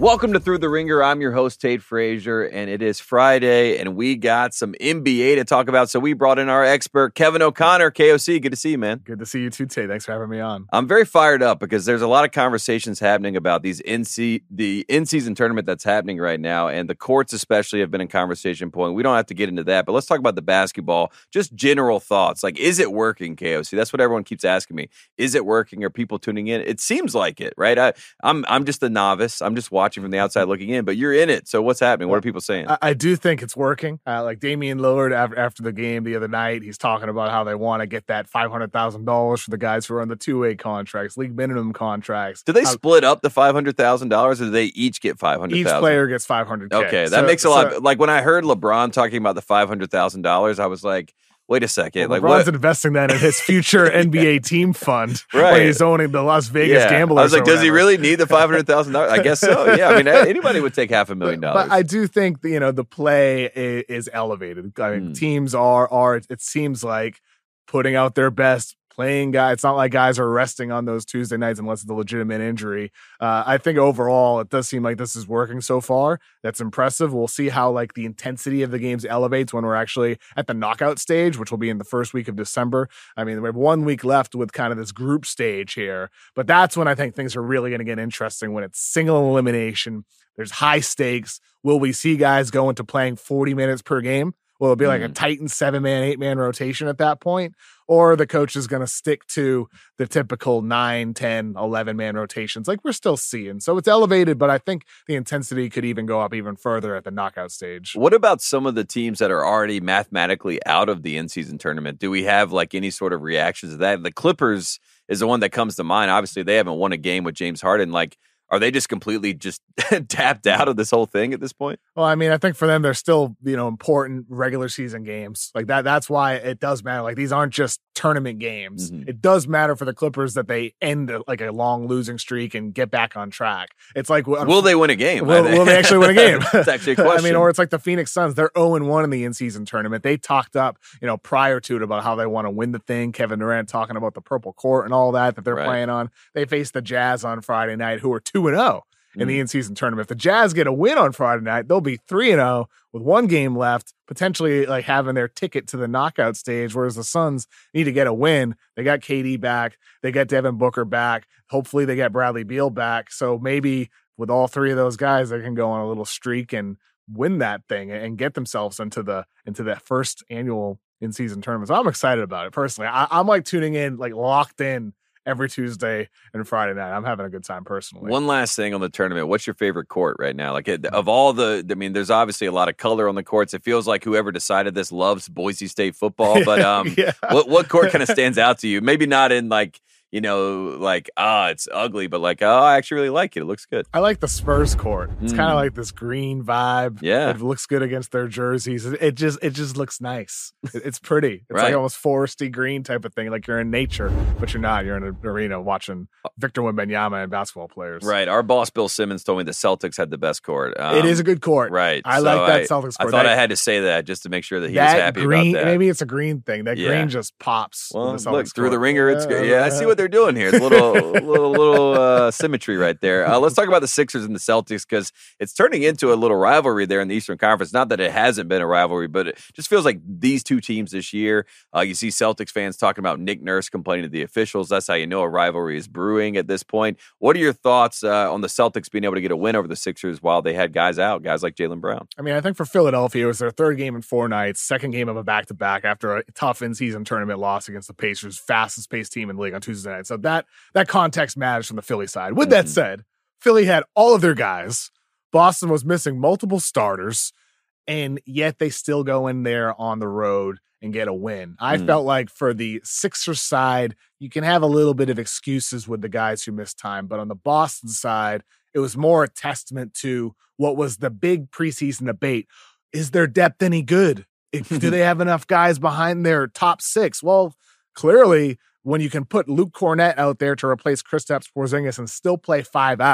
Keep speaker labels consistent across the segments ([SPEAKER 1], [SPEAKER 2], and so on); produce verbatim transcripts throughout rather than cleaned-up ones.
[SPEAKER 1] Welcome to Through the Ringer. I'm your host, Tate Frazier, and it is Friday, and we got some N B A to talk about, so we brought in our expert, Kevin O'Connor, K O C. Good to see you, man.
[SPEAKER 2] Good to see you too, Tate. Thanks for having me on.
[SPEAKER 1] I'm very fired up because there's a lot of conversations happening about these in the in-season tournament that's happening right now, and the courts especially have been in conversation point. We don't have to get into that, but let's talk about the basketball. Just general thoughts. Like, is it working, K O C? That's what everyone keeps asking me. Is it working? Are people tuning in? It seems like it, right? I, I'm, I'm just a novice. I'm just watching from the outside looking in, but you're in it. So what's happening? What are people saying?
[SPEAKER 2] I, I do think it's working. Uh, like Damian Lillard after, after the game the other night, he's talking about how they want to get that five hundred thousand dollars for the guys who are on the two-way contracts, league minimum contracts.
[SPEAKER 1] Do they
[SPEAKER 2] uh,
[SPEAKER 1] split up the five hundred thousand dollars, or do they each get five hundred thousand dollars?
[SPEAKER 2] Each player gets five hundred thousand dollars.
[SPEAKER 1] Okay, that
[SPEAKER 2] so,
[SPEAKER 1] makes a lot.
[SPEAKER 2] So,
[SPEAKER 1] Of, like when I heard LeBron talking about the five hundred thousand dollars, I was like, wait a second.
[SPEAKER 2] Well,
[SPEAKER 1] like
[SPEAKER 2] LeBron's
[SPEAKER 1] what?
[SPEAKER 2] investing that in his future N B A team fund,
[SPEAKER 1] Right?
[SPEAKER 2] Where he's owning the Las Vegas
[SPEAKER 1] yeah.
[SPEAKER 2] Gamblers.
[SPEAKER 1] I was like,
[SPEAKER 2] or
[SPEAKER 1] does he
[SPEAKER 2] whatever.
[SPEAKER 1] really need the five hundred thousand dollars? I guess so. Yeah, I mean, anybody would take half a million
[SPEAKER 2] But,
[SPEAKER 1] dollars.
[SPEAKER 2] but I do think you know the play is, is elevated. I mean,
[SPEAKER 1] Mm.
[SPEAKER 2] teams are are. It seems like putting out their best. Playing guys, it's not like guys are resting on those Tuesday nights unless it's a legitimate injury. Uh, I think overall, it does seem like this is working so far. That's impressive. We'll see how like the intensity of the games elevates when we're actually at the knockout stage, which will be in the first week of December. I mean, we have one week left with kind of this group stage here, but that's when I think things are really going to get interesting when it's single elimination. There's high stakes. Will we see guys go into playing forty minutes per game? Will it be like a Titan seven-man, eight-man rotation at that point? Or the coach is going to stick to the typical nine, ten, eleven-man rotations like we're still seeing. So it's elevated, but I think the intensity could even go up even further at the knockout stage.
[SPEAKER 1] What about some of the teams that are already mathematically out of the in-season tournament? Do we have like any sort of reactions to that? The Clippers is the one that comes to mind. Obviously, they haven't won a game with James Harden. Like, are they just completely just tapped out of this whole thing at this point?
[SPEAKER 2] Well, I mean, I think for them, they're still, you know, important regular season games. Like that, that's why it does matter. Like these aren't just tournament games. Mm-hmm. It does matter for the Clippers that they end a, like a long losing streak and get back on track. It's like,
[SPEAKER 1] will they win a game?
[SPEAKER 2] Will, will they actually win a game?
[SPEAKER 1] That's actually a question.
[SPEAKER 2] I mean, or it's like the Phoenix Suns. They're oh and one in the in-season tournament. They talked up, you know, prior to it about how they want to win the thing. Kevin Durant talking about the purple court and all that, that they're right. playing on. They faced the Jazz on Friday night, who are two and oh. in the in-season tournament. If the Jazz get a win on Friday night, they'll be three and oh with one game left, potentially like having their ticket to the knockout stage, whereas the Suns need to get a win. They got K D back. They got Devin Booker back. Hopefully they get Bradley Beal back. So maybe with all three of those guys, they can go on a little streak and win that thing and get themselves into the into that first annual in-season tournament. So I'm excited about it personally. I, I'm like tuning in, like locked in every Tuesday and Friday night. I'm having a good time personally.
[SPEAKER 1] One last thing on the tournament. What's your favorite court right now? Like of all the, I mean, there's obviously a lot of color on the courts. It feels like whoever decided this loves Boise State football, but um, yeah. what, what court kind of stands out to you? Maybe not in like, you know, like, ah, oh, it's ugly, but like, oh, I actually really like it. It looks good.
[SPEAKER 2] I like the Spurs court. It's mm. kind of like this green vibe.
[SPEAKER 1] Yeah.
[SPEAKER 2] It looks good against their jerseys. It just it just looks nice. It's pretty. It's
[SPEAKER 1] right.
[SPEAKER 2] like almost foresty green type of thing. Like you're in nature, but you're not. You're in an arena watching Victor Wembanyama and basketball players.
[SPEAKER 1] Right. Our boss, Bill Simmons, told me the Celtics had the best court. Um,
[SPEAKER 2] it is a good court.
[SPEAKER 1] Right.
[SPEAKER 2] I
[SPEAKER 1] so
[SPEAKER 2] like that
[SPEAKER 1] I,
[SPEAKER 2] Celtics court.
[SPEAKER 1] I thought
[SPEAKER 2] that,
[SPEAKER 1] I had to say that just to make sure that he
[SPEAKER 2] that
[SPEAKER 1] was happy
[SPEAKER 2] green,
[SPEAKER 1] about that.
[SPEAKER 2] Maybe it's a green thing. That
[SPEAKER 1] yeah.
[SPEAKER 2] green just pops.
[SPEAKER 1] Well,
[SPEAKER 2] the
[SPEAKER 1] look, through
[SPEAKER 2] court.
[SPEAKER 1] the ringer, it's good. Yeah, I see what they're doing here. It's a little little little uh, symmetry right there. Uh, let's talk about the Sixers and the Celtics because it's turning into a little rivalry there in the Eastern Conference. Not that it hasn't been a rivalry, but it just feels like these two teams this year. Uh, you see Celtics fans talking about Nick Nurse complaining to the officials. That's how you know a rivalry is brewing at this point. What are your thoughts uh, on the Celtics being able to get a win over the Sixers while they had guys out, guys like Jaylen Brown?
[SPEAKER 2] I mean, I think for Philadelphia, it was their third game in four nights, second game of a back-to-back after a tough in-season tournament loss against the Pacers, fastest-paced team in the league on Tuesday night. So that that context matters from the Philly side. With that said, Philly had all of their guys. Boston was missing multiple starters, and yet they still go in there on the road and get a win. I mm. felt like for the Sixers side, you can have a little bit of excuses with the guys who missed time, but on the Boston side, it was more a testament to what was the big preseason debate. Is their depth any good? Do they have enough guys behind their top six? Well, clearly, when you can put Luke Cornett out there to replace Kristaps Porzingis and still play five out,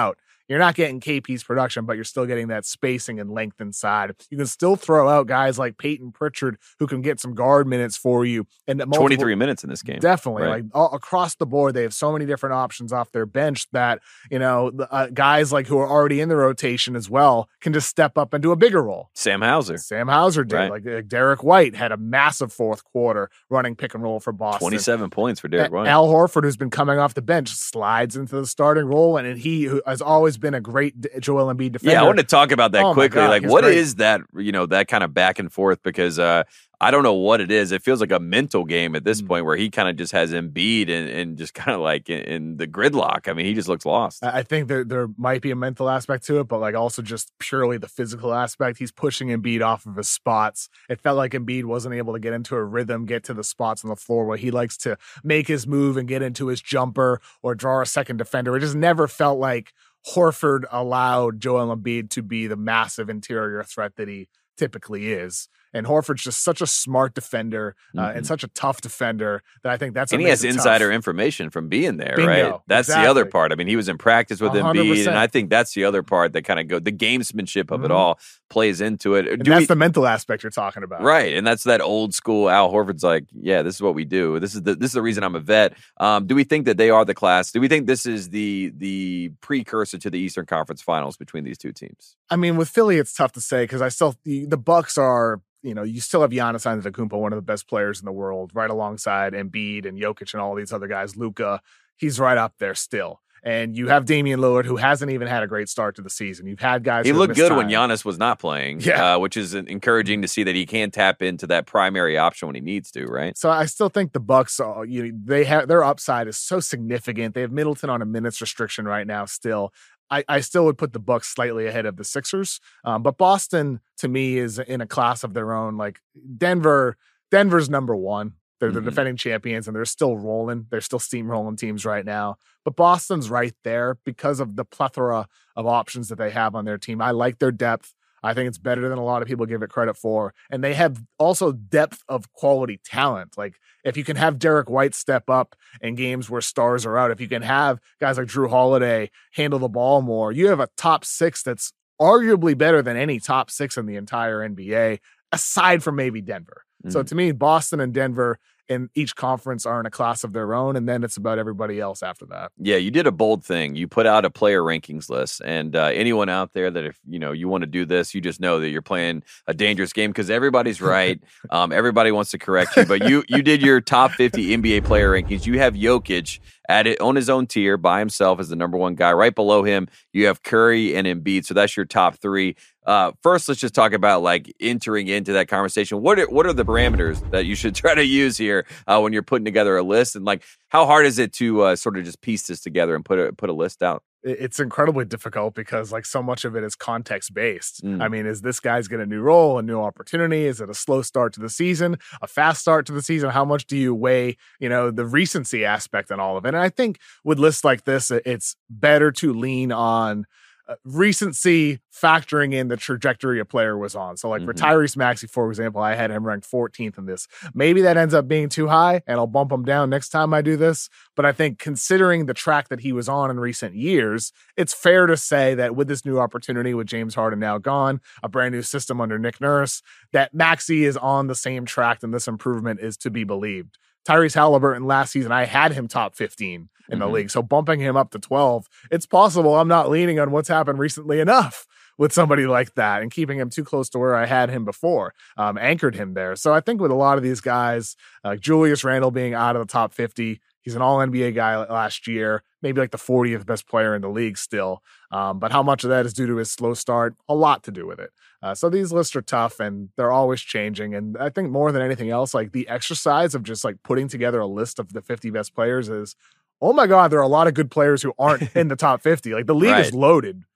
[SPEAKER 2] you're not getting K P's production, but you're still getting that spacing and length inside. You can still throw out guys like Peyton Pritchard who can get some guard minutes for you. And multiple,
[SPEAKER 1] twenty-three minutes in this game.
[SPEAKER 2] Definitely.
[SPEAKER 1] Right.
[SPEAKER 2] Like all, across the board, they have so many different options off their bench that, you know, the, uh, guys like who are already in the rotation as well can just step up and do a bigger role.
[SPEAKER 1] Sam Hauser.
[SPEAKER 2] Sam Hauser did.
[SPEAKER 1] Right.
[SPEAKER 2] Like uh, Derek White had a massive fourth quarter running pick and roll for Boston.
[SPEAKER 1] twenty-seven points for Derek White.
[SPEAKER 2] Al Horford, who's been coming off the bench, slides into the starting role, and he who has always been a great Joel Embiid defender.
[SPEAKER 1] Yeah, I want to talk about that
[SPEAKER 2] oh
[SPEAKER 1] quickly.
[SPEAKER 2] God,
[SPEAKER 1] like, what
[SPEAKER 2] great.
[SPEAKER 1] is that? You know, that kind of back and forth because uh, I don't know what it is. It feels like a mental game at this mm-hmm. point where he kind of just has Embiid and, and just kind of like in, in the gridlock. I mean, he just looks lost.
[SPEAKER 2] I think there there might be a mental aspect to it, but like also just purely the physical aspect. He's pushing Embiid off of his spots. It felt like Embiid wasn't able to get into a rhythm, get to the spots on the floor where he likes to make his move and get into his jumper or draw a second defender. It just never felt like Horford allowed Joel Embiid to be the massive interior threat that he typically is. And Horford's just such a smart defender uh, mm-hmm. and such a tough defender that I think that's
[SPEAKER 1] and he has insider tough. information from being there,
[SPEAKER 2] Bingo,
[SPEAKER 1] right? That's
[SPEAKER 2] exactly.
[SPEAKER 1] the other part. I mean, he was in practice with
[SPEAKER 2] one hundred percent.
[SPEAKER 1] Embiid, and I think that's the other part that kind of go the gamesmanship of
[SPEAKER 2] mm-hmm.
[SPEAKER 1] it all plays into it.
[SPEAKER 2] And
[SPEAKER 1] do
[SPEAKER 2] that's
[SPEAKER 1] we,
[SPEAKER 2] the mental aspect you're talking about,
[SPEAKER 1] right? And that's that old school. Al Horford's like, yeah, this is what we do. This is the this is the reason I'm a vet. Um, do we think that they are the class? Do we think this is the the precursor to the Eastern Conference Finals between these two teams?
[SPEAKER 2] I mean, with Philly, it's tough to say because I still the, the Bucks are. You know, you still have Giannis Antetokounmpo, one of the best players in the world, right alongside Embiid and Jokic and all these other guys. Luka, he's right up there still. And you have Damian Lillard, who hasn't even had a great start to the season. You've had guys.
[SPEAKER 1] He
[SPEAKER 2] who
[SPEAKER 1] looked good
[SPEAKER 2] time.
[SPEAKER 1] when Giannis was not playing,
[SPEAKER 2] yeah.
[SPEAKER 1] uh, which is encouraging to see that he can tap into that primary option when he needs to, right?
[SPEAKER 2] So I still think the Bucks, are, you know, they have their upside is so significant. They have Middleton on a minutes restriction right now. Still, I, I still would put the Bucks slightly ahead of the Sixers, um, but Boston to me is in a class of their own. Like Denver, Denver's number one. They're the mm-hmm. defending champions, and they're still rolling. They're still steamrolling teams right now. But Boston's right there because of the plethora of options that they have on their team. I like their depth. I think it's better than a lot of people give it credit for. And they have also depth of quality talent. Like if you can have Derek White step up in games where stars are out, if you can have guys like Drew Holiday handle the ball more, you have a top six that's arguably better than any top six in the entire N B A, aside from maybe Denver. Mm-hmm. So to me, Boston and Denver in each conference are in a class of their own, and then it's about everybody else after that.
[SPEAKER 1] Yeah, you did a bold thing. You put out a player rankings list, and uh, anyone out there that if you know you want to do this, you just know that you're playing a dangerous game because everybody's right. um, everybody wants to correct you, but you you did your top fifty N B A player rankings. You have Jokic at it on his own tier by himself as the number one guy. Right below him, you have Curry and Embiid. So that's your top three. Uh, first, let's just talk about like entering into that conversation. What are, what are the parameters that you should try to use here uh, when you're putting together a list? And like, how hard is it to uh, sort of just piece this together and put a put a list out?
[SPEAKER 2] It's incredibly difficult because like so much of it is context based.
[SPEAKER 1] Mm.
[SPEAKER 2] I mean, is this guy's get a new role, a new opportunity? Is it a slow start to the season, a fast start to the season? How much do you weigh, you know, the recency aspect and all of it? And I think with lists like this, it's better to lean on Uh, recency factoring in the trajectory a player was on. So like mm-hmm. for Tyrese Maxey, for example, I had him ranked fourteenth in this. Maybe that ends up being too high and I'll bump him down next time I do this. But I think considering the track that he was on in recent years, it's fair to say that with this new opportunity with James Harden now gone, a brand new system under Nick Nurse, that Maxey is on the same track and this improvement is to be believed. Tyrese Halliburton last season, I had him top fifteen in the mm-hmm. league. So bumping him up to twelve, it's possible I'm not leaning on what's happened recently enough with somebody like that and keeping him too close to where I had him before, um, anchored him there. So I think with a lot of these guys, uh, Julius Randle being out of the top fifty, he's an all N B A guy last year, maybe like the fortieth best player in the league still. Um, but how much of that is due to his slow start? A lot to do with it. Uh, so these lists are tough and they're always changing. And I think more than anything else, like the exercise of just like putting together a list of the fifty best players is, oh my God, there are a lot of good players who aren't in the top fifty. Like the league
[SPEAKER 1] right.
[SPEAKER 2] is loaded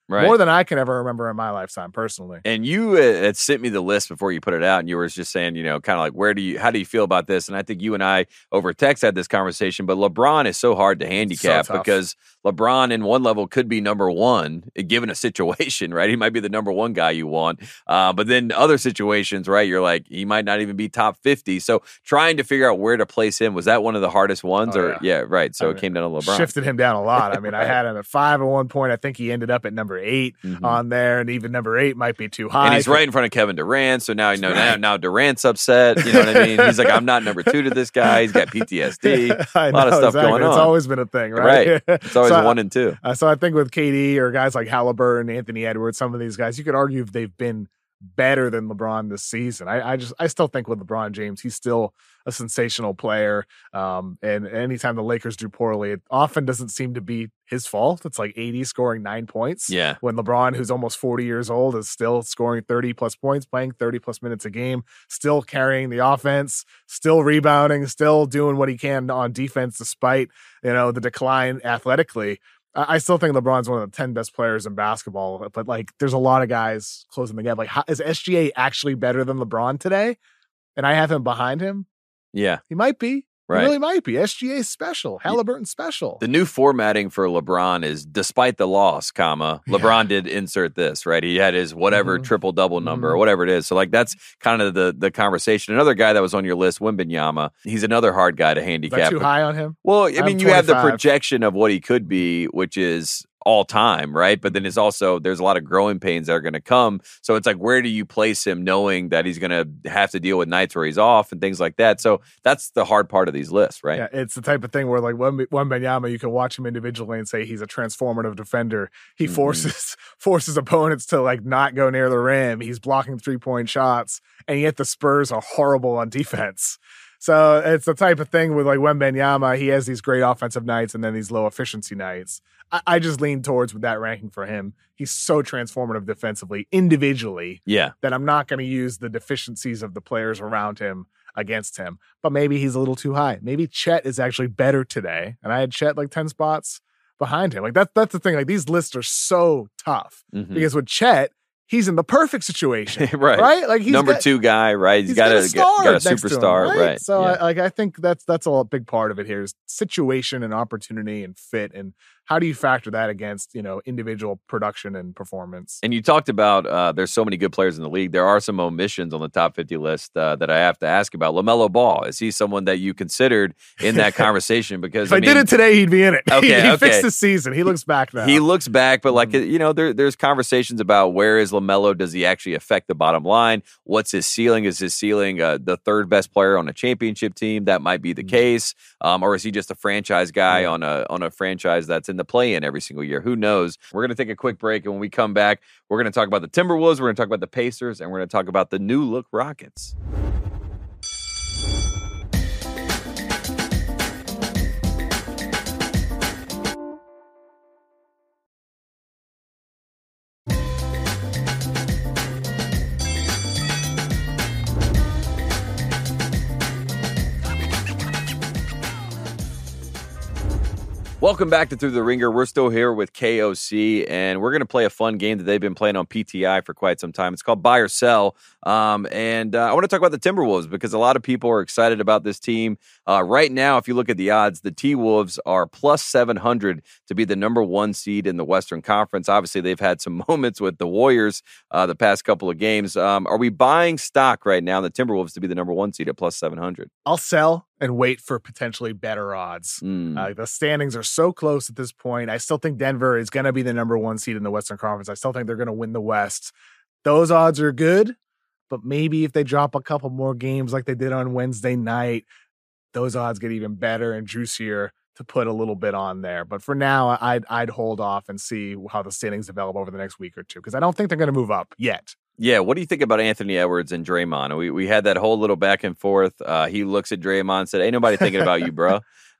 [SPEAKER 1] Right.
[SPEAKER 2] More than I can ever remember in my lifetime, personally.
[SPEAKER 1] And you uh, had sent me the list before you put it out, and you were just saying, you know, kind of like, where do you, how do you feel about this? And I think you and I over text had this conversation, but LeBron is so hard to handicap
[SPEAKER 2] so
[SPEAKER 1] because LeBron in one level could be number one given a situation, right? He might be the number one guy you want. Uh, but then other situations, right? You're like, he might not even be top fifty. So trying to figure out where to place him, was that one of the hardest ones?
[SPEAKER 2] Oh,
[SPEAKER 1] or
[SPEAKER 2] yeah.
[SPEAKER 1] yeah, right. So
[SPEAKER 2] I
[SPEAKER 1] it
[SPEAKER 2] mean,
[SPEAKER 1] came down to LeBron.
[SPEAKER 2] Shifted him down a lot. I mean,
[SPEAKER 1] Right.
[SPEAKER 2] I had him at five at one point. I think he ended up at number eight
[SPEAKER 1] Mhm.
[SPEAKER 2] on there, and even number eight might be too high.
[SPEAKER 1] And he's right in front of Kevin Durant, so now you know
[SPEAKER 2] Right.
[SPEAKER 1] now, now Durant's upset. You know what I mean? He's like, I'm not number two to this guy. He's got P T S D.
[SPEAKER 2] I
[SPEAKER 1] A lot of
[SPEAKER 2] know,
[SPEAKER 1] stuff
[SPEAKER 2] exactly.
[SPEAKER 1] going
[SPEAKER 2] It's
[SPEAKER 1] on.
[SPEAKER 2] always been a thing, right?
[SPEAKER 1] Right. It's always
[SPEAKER 2] So
[SPEAKER 1] a one and two.
[SPEAKER 2] Uh, so I think with K D or guys like Halliburton, Anthony Edwards, some of these guys, you could argue if they've been better than LeBron this season. I, I just I still think with LeBron James, he's still a sensational player. Um, and anytime the Lakers do poorly, it often doesn't seem to be his fault. It's like eighty scoring nine points.
[SPEAKER 1] Yeah.
[SPEAKER 2] When LeBron, who's almost forty years old, is still scoring thirty plus points, playing thirty plus minutes a game, still carrying the offense, still rebounding, still doing what he can on defense despite, you know, the decline athletically. I still think LeBron's one of the ten best players in basketball, but like there's a lot of guys closing the gap. Like, how, is S G A actually better than LeBron today? And I have him behind him.
[SPEAKER 1] Yeah.
[SPEAKER 2] He might be.
[SPEAKER 1] Right.
[SPEAKER 2] He really might be. S G A special. Halliburton special.
[SPEAKER 1] The new formatting for LeBron is despite the loss, comma, LeBron did insert this, right? He had his whatever
[SPEAKER 2] Mhm.
[SPEAKER 1] triple double number
[SPEAKER 2] Mhm.
[SPEAKER 1] or whatever it is. So like that's kind of the the conversation. Another guy that was on your list, Wembanyama, he's another hard guy to
[SPEAKER 2] Is
[SPEAKER 1] handicap.
[SPEAKER 2] that too high on him?
[SPEAKER 1] Well, I
[SPEAKER 2] I'm
[SPEAKER 1] mean, you have the
[SPEAKER 2] twenty-five.
[SPEAKER 1] projection of what he could be, which is all time, right? But then it's also, there's a lot of growing pains that are going to come. So it's like, where do you place him knowing that he's going to have to deal with nights where he's off and things like that? So that's the hard part of these lists, right?
[SPEAKER 2] Yeah, it's the type of thing where like Wembanyama, you can watch him individually and say he's a transformative defender. He
[SPEAKER 1] Mhm.
[SPEAKER 2] forces forces opponents to like not go near the rim. He's blocking three point shots, and yet the Spurs are horrible on defense. So it's the type of thing with like Wembanyama. He has these great offensive nights and then these low efficiency nights. I, I just lean towards with that ranking for him. He's so transformative defensively, individually,
[SPEAKER 1] Yeah.
[SPEAKER 2] that I'm not going to use the deficiencies of the players around him against him. But maybe he's a little too high. Maybe Chet is actually better today. And I had Chet like ten spots behind him. Like that's that's the thing. Like these lists are so tough
[SPEAKER 1] Mhm.
[SPEAKER 2] because with Chet, he's in the perfect situation.
[SPEAKER 1] Right.
[SPEAKER 2] Right? Like he's
[SPEAKER 1] Number
[SPEAKER 2] got,
[SPEAKER 1] two guy, right?
[SPEAKER 2] he's
[SPEAKER 1] he's got,
[SPEAKER 2] got
[SPEAKER 1] a,
[SPEAKER 2] a star
[SPEAKER 1] got a
[SPEAKER 2] next to him,
[SPEAKER 1] superstar,
[SPEAKER 2] right?
[SPEAKER 1] right?
[SPEAKER 2] So
[SPEAKER 1] yeah.
[SPEAKER 2] I, like I think that's that's a big part of it here is situation and opportunity and fit, and how do you factor that against, you know, individual production and performance?
[SPEAKER 1] And you talked about uh, there's so many good players in the league. There are some omissions on the top fifty list uh, that I have to ask about. LaMelo Ball, is he someone that you considered in that conversation? Because
[SPEAKER 2] If I,
[SPEAKER 1] I, mean,
[SPEAKER 2] did it today, he'd be in it.
[SPEAKER 1] Okay,
[SPEAKER 2] he, he
[SPEAKER 1] okay.
[SPEAKER 2] fixed his season. He looks back now.
[SPEAKER 1] he looks back, but like
[SPEAKER 2] Mhm.
[SPEAKER 1] you know, there, there's conversations about where is LaMelo? Does he actually affect the bottom line? What's his ceiling? Is his ceiling uh, the third best player on a championship team? That might be the
[SPEAKER 2] Mhm.
[SPEAKER 1] case, um, or is he just a franchise guy
[SPEAKER 2] Yeah.
[SPEAKER 1] on a on a franchise that's in the play-in every single year? Who knows? We're gonna take a quick break, and when we come back, we're gonna talk about the Timberwolves. We're gonna talk about the Pacers, and we're gonna talk about the new look Rockets. Welcome back to Through the Ringer. We're still here with K O C, and we're going to play a fun game that they've been playing on P T I for quite some time. It's called Buy or Sell. Um, and uh, I want to talk about the Timberwolves because a lot of people are excited about this team. Uh, right now, if you look at the odds, the T-Wolves are plus seven hundred to be the number one seed in the Western Conference. Obviously, they've had some moments with the Warriors uh, the past couple of games. Um, are we buying stock right now in the Timberwolves to be the number one seed at plus seven hundred?
[SPEAKER 2] I'll sell and wait for potentially better odds.
[SPEAKER 1] Mm.
[SPEAKER 2] Uh, the standings are so close at this point. I still think Denver is going to be the number one seed in the Western Conference. I still think they're going to win the West. Those odds are good, but maybe if they drop a couple more games like they did on Wednesday night, those odds get even better and juicier to put a little bit on there. But for now, I'd I'd hold off and see how the standings develop over the next week or two because I don't think they're going to move up yet.
[SPEAKER 1] Yeah, what do you think about Anthony Edwards and Draymond? We we had that whole little back and forth. Uh, he looks at Draymond and said, "Ain't nobody thinking about you, bro."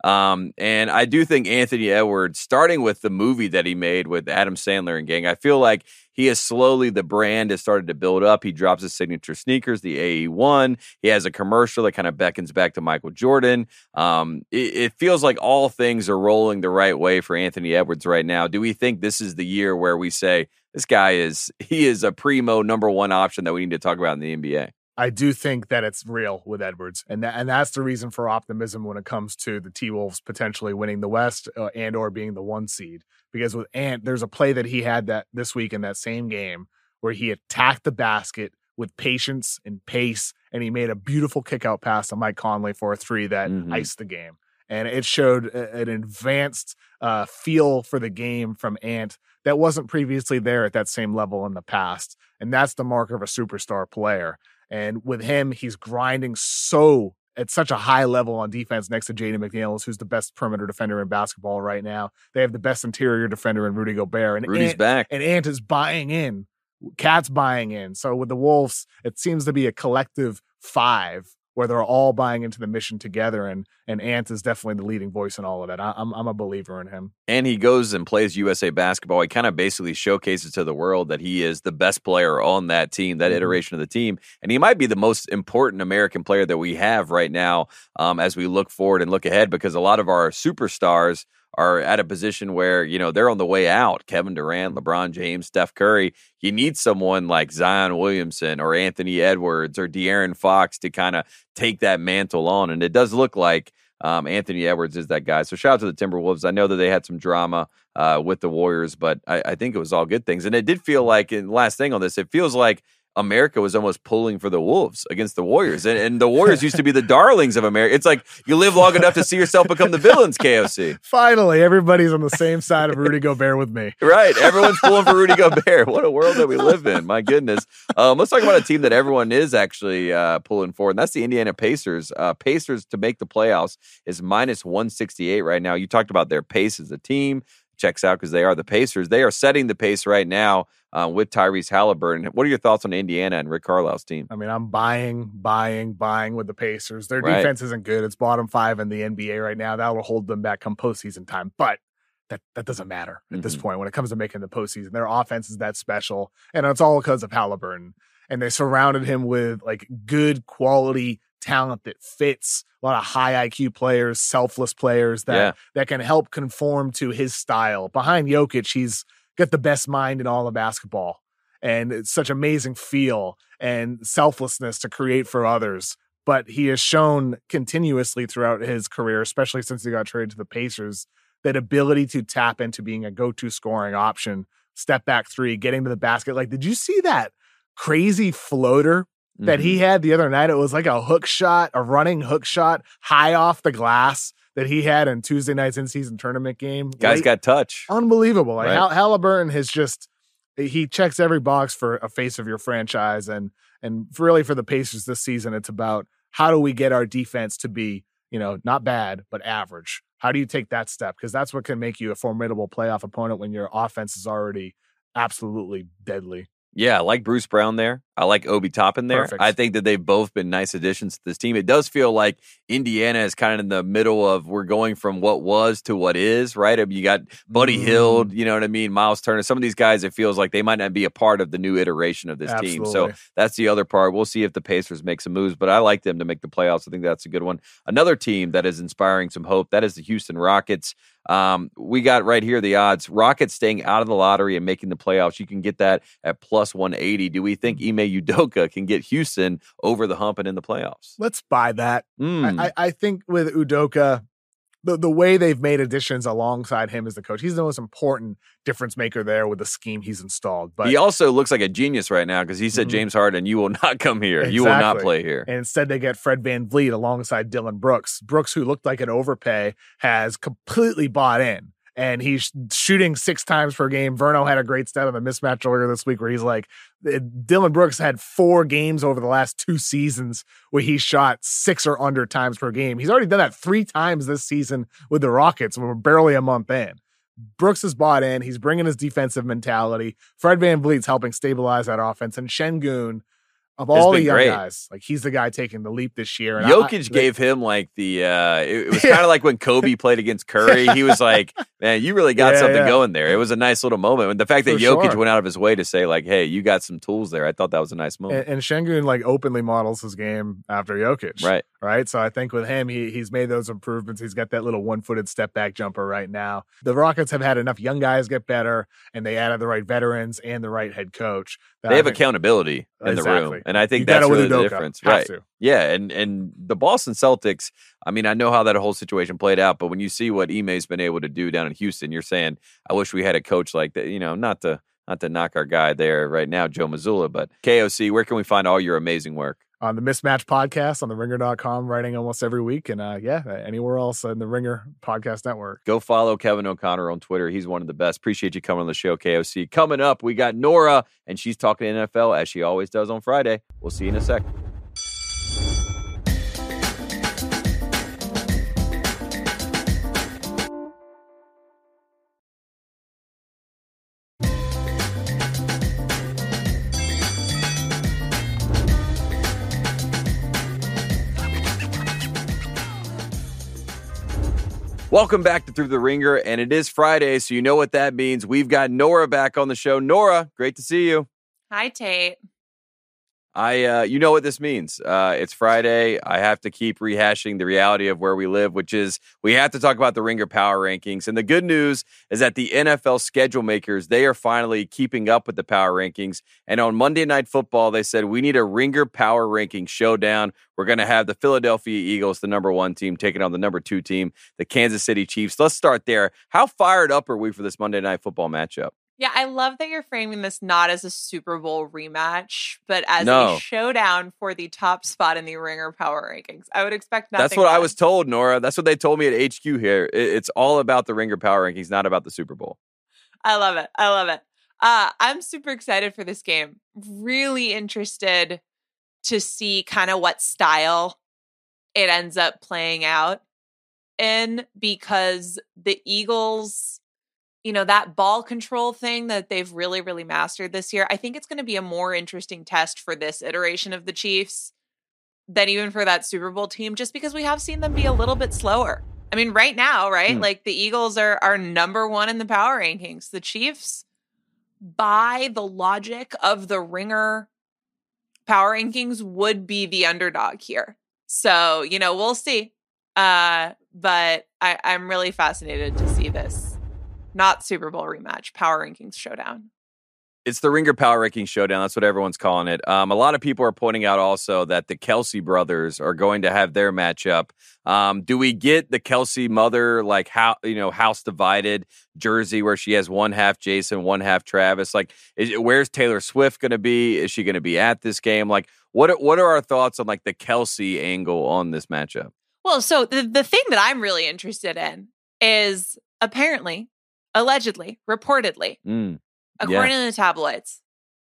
[SPEAKER 1] Um, and I do think Anthony Edwards, starting with the movie that he made with Adam Sandler and gang, I feel like he is slowly, the brand has started to build up. He drops his signature sneakers, the A E one. He has a commercial that kind of beckons back to Michael Jordan. Um, it, it feels like all things are rolling the right way for Anthony Edwards right now. Do we think this is the year where we say, this guy is, he is a primo number one option that we need to talk about in the N B A?
[SPEAKER 2] I do think that it's real with Edwards, and that, and that's the reason for optimism when it comes to the T-Wolves potentially winning the West uh, and or being the one seed. Because with Ant, there's a play that he had that this week in that same game where he attacked the basket with patience and pace, and he made a beautiful kick-out pass to Mike Conley for a three that mm-hmm. iced the game. And it showed a, an advanced uh, feel for the game from Ant that wasn't previously there at that same level in the past. And that's the mark of a superstar player. And with him, he's grinding so at such a high level on defense next to Jaden McDaniels, who's the best perimeter defender in basketball right now. They have the best interior defender in Rudy Gobert. And
[SPEAKER 1] Rudy's
[SPEAKER 2] Ant,
[SPEAKER 1] back.
[SPEAKER 2] And Ant is buying in. Cat's buying in. So with the Wolves, it seems to be a collective five where they're all buying into the mission together. And and Ant is definitely the leading voice in all of that. I, I'm I'm a believer in him.
[SPEAKER 1] And he goes and plays U S A basketball. He kind of basically showcases to the world that he is the best player on that team, that mm-hmm. iteration of the team. And he might be the most important American player that we have right now um, as we look forward and look ahead, because a lot of our superstars are at a position where, you know, they're on the way out. Kevin Durant, LeBron James, Steph Curry. You need someone like Zion Williamson or Anthony Edwards or De'Aaron Fox to kind of take that mantle on. And it does look like um, Anthony Edwards is that guy. So shout out to the Timberwolves. I know that they had some drama uh, with the Warriors, but I, I think it was all good things. And it did feel like, and last thing on this, it feels like America was almost pulling for the Wolves against the Warriors. And, and the Warriors used to be the darlings of America. It's like you live long enough to see yourself become the villains, K O C.
[SPEAKER 2] Finally, everybody's on the same side of Rudy Gobert with me.
[SPEAKER 1] Right. Everyone's pulling for Rudy Gobert. What a world that we live in. My goodness. Um, let's talk about a team that everyone is actually uh, pulling for, and that's the Indiana Pacers. Uh, Pacers to make the playoffs is minus one sixty-eight right now. You talked about their pace as a team. Checks out because they are the Pacers. They are setting the pace right now uh, with Tyrese Halliburton. What are your thoughts on Indiana and Rick Carlisle's team?
[SPEAKER 2] I mean, I'm buying, buying, buying with the Pacers. Their
[SPEAKER 1] right.
[SPEAKER 2] defense isn't good. It's bottom five in the N B A right now. That will hold them back come postseason time. But that, that doesn't matter at mm-hmm. this point when it comes to making the postseason. Their offense is that special, and it's all because of Halliburton. And they surrounded him with like good quality talent that fits, a lot of high I Q players, selfless players that, yeah. that can help conform to his style. Behind Jokic, he's got the best mind in all of basketball, and it's such amazing feel and selflessness to create for others. But he has shown continuously throughout his career, especially since he got traded to the Pacers, that ability to tap into being a go-to scoring option, step back three, getting to the basket. Like, did you see that crazy floater that he had the other night? It was like a hook shot, a running hook shot high off the glass that he had in Tuesday night's in-season tournament game.
[SPEAKER 1] Guys
[SPEAKER 2] Late.
[SPEAKER 1] got touch.
[SPEAKER 2] Unbelievable. Like
[SPEAKER 1] right.
[SPEAKER 2] Hall- Halliburton has just, he checks every box for a face of your franchise. And, and really for the Pacers this season, it's about how do we get our defense to be, you know, not bad, but average. How do you take that step? Because that's what can make you a formidable playoff opponent when your offense is already absolutely deadly.
[SPEAKER 1] Yeah, I like Bruce Brown there. I like Obi Toppin there.
[SPEAKER 2] Perfect.
[SPEAKER 1] I think that they've both been nice additions to this team. It does feel like Indiana is kind of in the middle of we're going from what was to what is, right? I mean, you got Buddy mm. Hield, you know what I mean? Miles Turner. Some of these guys, it feels like they might not be a part of the new iteration of this
[SPEAKER 2] Absolutely.
[SPEAKER 1] team. So that's the other part. We'll see if the Pacers make some moves, but I like them to make the playoffs. I think that's a good one. Another team that is inspiring some hope, that is the Houston Rockets. Um, we got right here the odds. Rockets staying out of the lottery and making the playoffs. You can get that at plus one eighty. Do we think Ime Udoka can get Houston over the hump and in the playoffs?
[SPEAKER 2] Let's buy that.
[SPEAKER 1] Mm.
[SPEAKER 2] I, I think with Udoka, the, the way they've made additions alongside him as the coach, he's the most important difference maker there with the scheme he's installed. But
[SPEAKER 1] he also looks like a genius right now because he said, mm-hmm. James Harden, you will not come here. Exactly. You will not play here.
[SPEAKER 2] And instead they get Fred VanVleet alongside Dylan Brooks. Brooks, who looked like an overpay, has completely bought in. And he's shooting six times per game. Verno had a great stat on the mismatch earlier this week where he's like, Dylan Brooks had four games over the last two seasons where he shot six or under times per game. He's already done that three times this season with the Rockets, and we're barely a month in. Brooks is bought in. He's bringing his defensive mentality. Fred VanVleet's helping stabilize that offense. And Şengün, Of all the young
[SPEAKER 1] great.
[SPEAKER 2] guys, like he's the guy taking the leap this year. And
[SPEAKER 1] Jokic
[SPEAKER 2] I,
[SPEAKER 1] gave him like the, uh, it, it was kind of like when Kobe played against Curry. He was like, man, you really got
[SPEAKER 2] Yeah,
[SPEAKER 1] something
[SPEAKER 2] yeah.
[SPEAKER 1] going there. It was a nice little moment. And the fact that
[SPEAKER 2] For
[SPEAKER 1] Jokic
[SPEAKER 2] sure.
[SPEAKER 1] went out of his way to say like, hey, you got some tools there. I thought that was a nice moment.
[SPEAKER 2] And, and Şengün like openly models his game after Jokic.
[SPEAKER 1] Right.
[SPEAKER 2] Right. So I think with him, he he's made those improvements. He's got that little one-footed step back jumper right now. The Rockets have had enough young guys get better, and they added the right veterans and the right head coach.
[SPEAKER 1] They have accountability in the
[SPEAKER 2] Exactly.
[SPEAKER 1] room. And I think
[SPEAKER 2] You
[SPEAKER 1] that's
[SPEAKER 2] gotta
[SPEAKER 1] really
[SPEAKER 2] with
[SPEAKER 1] the
[SPEAKER 2] Udoka.
[SPEAKER 1] difference.
[SPEAKER 2] Have
[SPEAKER 1] Right.
[SPEAKER 2] to.
[SPEAKER 1] Yeah. And and the Boston Celtics, I mean, I know how that whole situation played out, but when you see what Ime's been able to do down in Houston, you're saying, I wish we had a coach like that, you know, not to not to knock our guy there right now, Joe Mazzulla, but K O C, where can we find all your amazing work?
[SPEAKER 2] On the Mismatch podcast on the ringer dot com, writing almost every week. And uh, yeah, anywhere else in the Ringer podcast network.
[SPEAKER 1] Go follow Kevin O'Connor on Twitter. He's one of the best. Appreciate you coming on the show, K O C. Coming up, we got Nora, and she's talking N F L as she always does on Friday. We'll see you in a sec. Welcome back to Through the Ringer, and it is Friday, so you know what that means. We've got Nora back on the show. Nora, great to see you.
[SPEAKER 3] Hi, Tate.
[SPEAKER 1] I, uh, you know what this means. Uh, it's Friday. I have to keep rehashing the reality of where we live, which is we have to talk about the Ringer Power Rankings. And the good news is that the N F L schedule makers, they are finally keeping up with the Power Rankings. And on Monday Night Football, they said we need a Ringer Power Ranking showdown. We're going to have the Philadelphia Eagles, the number one team, taking on the number two team, the Kansas City Chiefs. Let's start there. How fired up are we for this Monday Night Football matchup?
[SPEAKER 3] Yeah, I love that you're framing this not as a Super Bowl rematch, but as
[SPEAKER 1] No.
[SPEAKER 3] a showdown for the top spot in the Ringer Power Rankings. I would expect nothing
[SPEAKER 1] That's what I
[SPEAKER 3] less.
[SPEAKER 1] was told, Nora. That's what they told me at H Q here. It- It's all about the Ringer Power Rankings, not about the Super Bowl.
[SPEAKER 3] I love it. I love it. Uh, I'm super excited for this game. Really interested to see kind of what style it ends up playing out in, because the Eagles, you know, that ball control thing that they've really, really mastered this year, I think it's going to be a more interesting test for this iteration of the Chiefs than even for that Super Bowl team, just because we have seen them be a little bit slower. I mean, right now, right?
[SPEAKER 1] Hmm.
[SPEAKER 3] Like the Eagles are, are number one in the power rankings. The Chiefs, by the logic of the Ringer power rankings, would be the underdog here. So, you know, we'll see. Uh, but I, I'm really fascinated to see this. Not Super Bowl rematch, power rankings showdown.
[SPEAKER 1] It's the Ringer Power Ranking Showdown. That's what everyone's calling it. Um, a lot of people are pointing out also that the Kelsey brothers are going to have their matchup. Um, do we get the Kelsey mother, like, how, you know, house divided jersey where she has one half Jason, one half Travis? Like, is, where's Taylor Swift going to be? Is she going to be at this game? Like, what are, what are our thoughts on, like, the Kelsey angle on this matchup?
[SPEAKER 3] Well, so the, the thing that I'm really interested in is apparently, allegedly, reportedly,
[SPEAKER 1] Mm.
[SPEAKER 3] according to the tabloids,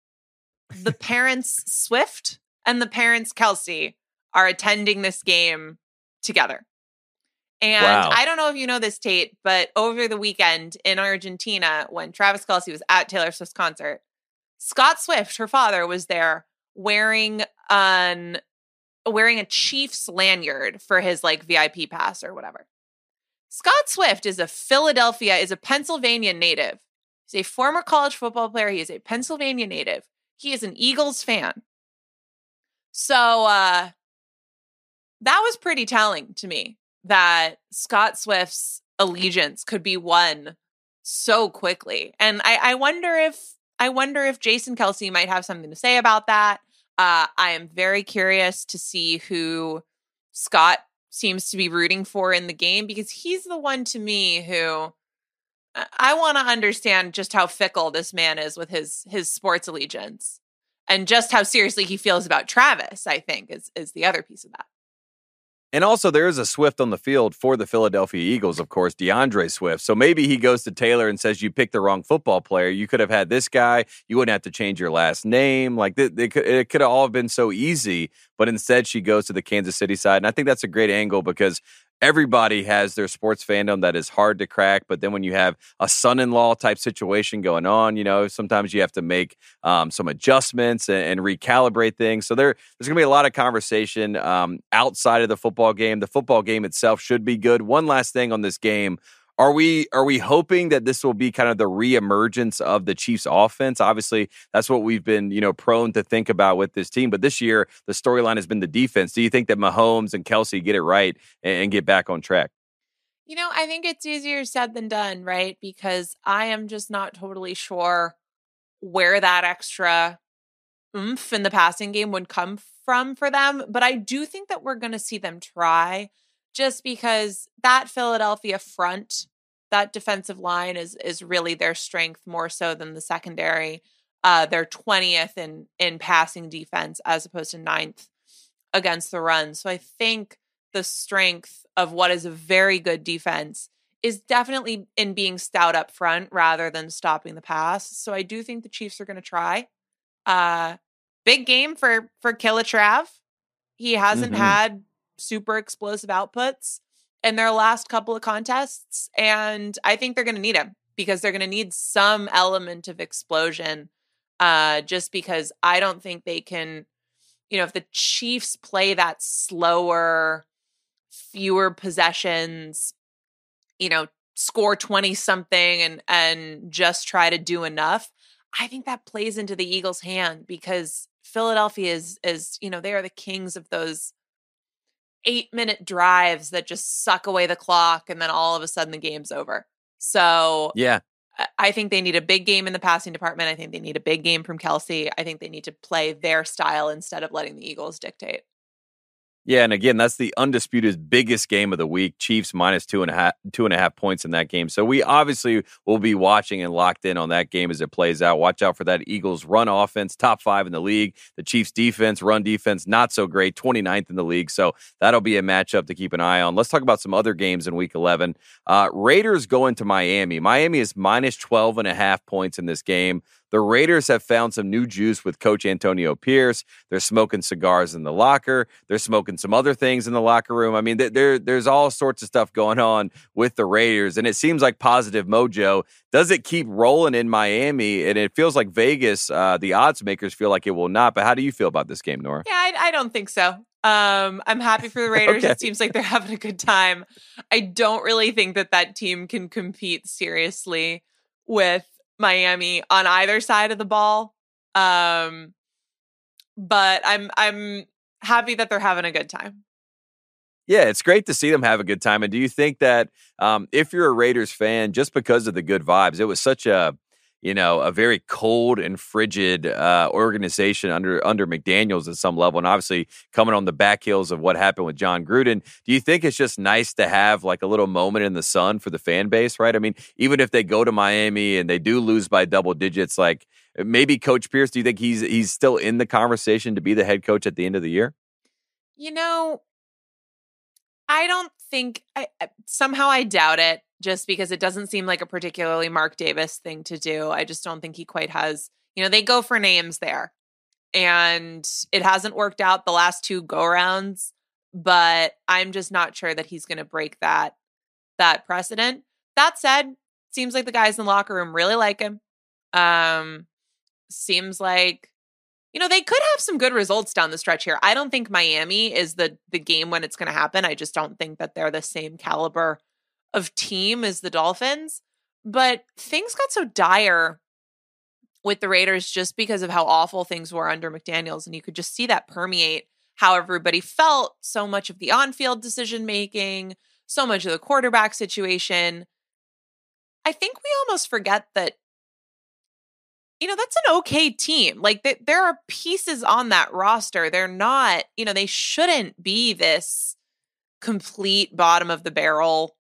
[SPEAKER 3] the parents Swift and the parents Kelsey are attending this game together. And
[SPEAKER 1] Wow.
[SPEAKER 3] I don't know if you know this, Tate, but over the weekend in Argentina, when Travis Kelce was at Taylor Swift's concert, Scott Swift, her father, was there wearing an wearing a Chiefs lanyard for his like V I P pass or whatever. Scott Swift is a Philadelphia, is a Pennsylvania native. He's a former college football player. He is a Pennsylvania native. He is an Eagles fan. So uh, that was pretty telling to me that Scott Swift's allegiance could be won so quickly. And I, I wonder if I wonder if Jason Kelce might have something to say about that. Uh, I am very curious to see who Scott seems to be rooting for in the game, because he's the one to me who I want to understand just how fickle this man is with his his sports allegiance, and just how seriously he feels about Travis, I think, is is the other piece of that.
[SPEAKER 1] And also, there is a Swift on the field for the Philadelphia Eagles, of course, DeAndre Swift. So maybe he goes to Taylor and says, you picked the wrong football player. You could have had this guy. You wouldn't have to change your last name. Like, it, it could, it could have all been so easy. But instead, she goes to the Kansas City side. And I think that's a great angle, because everybody has their sports fandom that is hard to crack. But then when you have a son-in-law type situation going on, you know, sometimes you have to make um, some adjustments and, and recalibrate things. So there, there's going to be a lot of conversation um, outside of the football game. The football game itself should be good. One last thing on this game. Are we are we hoping that this will be kind of the reemergence of the Chiefs offense? Obviously, that's what we've been, you know, prone to think about with this team. But this year, the storyline has been the defense. Do you think that Mahomes and Kelsey get it right and, and get back on track?
[SPEAKER 3] You know, I think it's easier said than done, right? Because I am just not totally sure where that extra oomph in the passing game would come from for them. But I do think that we're going to see them try, just because that Philadelphia front, that defensive line is is really their strength more so than the secondary. Uh, they're twentieth in, in passing defense as opposed to ninth against the run. So I think the strength of what is a very good defense is definitely in being stout up front rather than stopping the pass. So I do think the Chiefs are going to try. Uh, big game for, for Killer Trav. He hasn't mm-hmm. had super explosive outputs in their last couple of contests. And I think they're going to need him because they're going to need some element of explosion uh, just because I don't think they can, you know, if the Chiefs play that slower, fewer possessions, you know, score twenty something and, and just try to do enough, I think that plays into the Eagles' hand because Philadelphia is, is, you know, they are the kings of those eight minute drives that just suck away the clock. And then all of a sudden the game's over. So
[SPEAKER 1] yeah,
[SPEAKER 3] I think they need a big game in the passing department. I think they need a big game from Kelsey. I think they need to play their style instead of letting the Eagles dictate.
[SPEAKER 1] Yeah, and again, that's the undisputed biggest game of the week. Chiefs minus two and a half, two and a half points in that game. So we obviously will be watching and locked in on that game as it plays out. Watch out for that Eagles run offense, top five in the league. The Chiefs defense, run defense, not so great, twenty-ninth in the league. So that'll be a matchup to keep an eye on. Let's talk about some other games in week eleven. Uh, Raiders going to Miami. Miami is minus twelve and a half points in this game. The Raiders have found some new juice with Coach Antonio Pierce. They're smoking cigars in the locker. They're smoking some other things in the locker room. I mean, there, there's all sorts of stuff going on with the Raiders, and it seems like positive mojo. Does it keep rolling in Miami? And it feels like Vegas, uh, the odds makers feel like it will not. But how do you feel about this game, Nora?
[SPEAKER 3] Yeah, I, I don't think so. Um, I'm happy for the Raiders. Okay. It seems like they're having a good time. I don't really think that that team can compete seriously with Miami on either side of the ball. Um, but I'm I'm happy that they're having a good time.
[SPEAKER 1] Yeah, it's great to see them have a good time. And do you think that um, if you're a Raiders fan, just because of the good vibes, it was such a, you know, a very cold and frigid uh, organization under under McDaniels at some level, and obviously coming on the back heels of what happened with John Gruden. Do you think it's just nice to have like a little moment in the sun for the fan base, right? I mean, even if they go to Miami and they do lose by double digits, like maybe Coach Pierce, do you think he's he's still in the conversation to be the head coach at the end of the year?
[SPEAKER 3] You know, I don't think I somehow I doubt it. Just because it doesn't seem like a particularly Mark Davis thing to do. I just don't think he quite has, you know, they go for names there. And it hasn't worked out the last two go-rounds, but I'm just not sure that he's going to break that, that precedent. That said, seems like the guys in the locker room really like him. Um, seems like, you know, they could have some good results down the stretch here. I don't think Miami is the the game when it's going to happen. I just don't think that they're the same caliber of team as the Dolphins, but things got so dire with the Raiders just because of how awful things were under McDaniels. And you could just see that permeate how everybody felt, so much of the on-field decision-making, so much of the quarterback situation. I think we almost forget that, you know, that's an okay team. Like th- there are pieces on that roster. They're not, you know, they shouldn't be this complete bottom of the barrel